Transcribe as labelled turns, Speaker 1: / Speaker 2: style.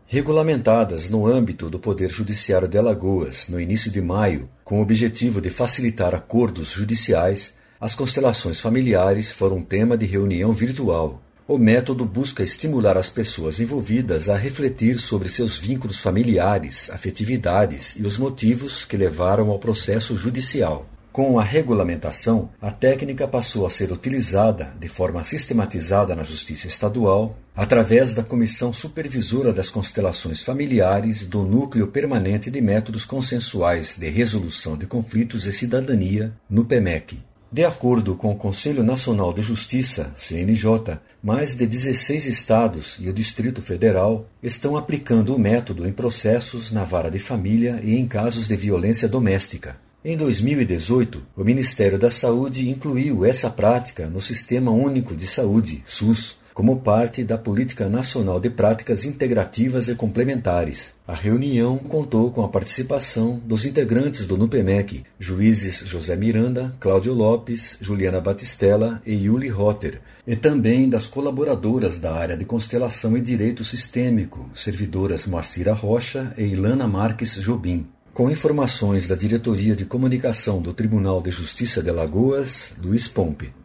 Speaker 1: regulamentadas no âmbito do Poder Judiciário de Alagoas no início de maio, com o objetivo de facilitar acordos judiciais, as constelações familiares foram tema de reunião virtual. O método busca estimular as pessoas envolvidas a refletir sobre seus vínculos familiares, afetividades e os motivos que levaram ao processo judicial. Com a regulamentação, a técnica passou a ser utilizada de forma sistematizada na Justiça Estadual, através da Comissão Supervisora das Constelações Familiares do Núcleo Permanente de Métodos Consensuais de Resolução de Conflitos e Cidadania, no PEMEC. De acordo com o Conselho Nacional de Justiça, CNJ, mais de 16 estados e o Distrito Federal estão aplicando o método em processos na vara de família e em casos de violência doméstica. Em 2018, o Ministério da Saúde incluiu essa prática no Sistema Único de Saúde, SUS, como parte da Política Nacional de Práticas Integrativas e Complementares. A reunião contou com a participação dos integrantes do NUPEMEC, juízes José Miranda, Cláudio Lopes, Juliana Batistella e Yuli Rotter, e também das colaboradoras da área de Constelação e Direito Sistêmico, servidoras Moacira Rocha e Ilana Marques Jobim. Com informações da Diretoria de Comunicação do Tribunal de Justiça de Alagoas, Luiz Pompe.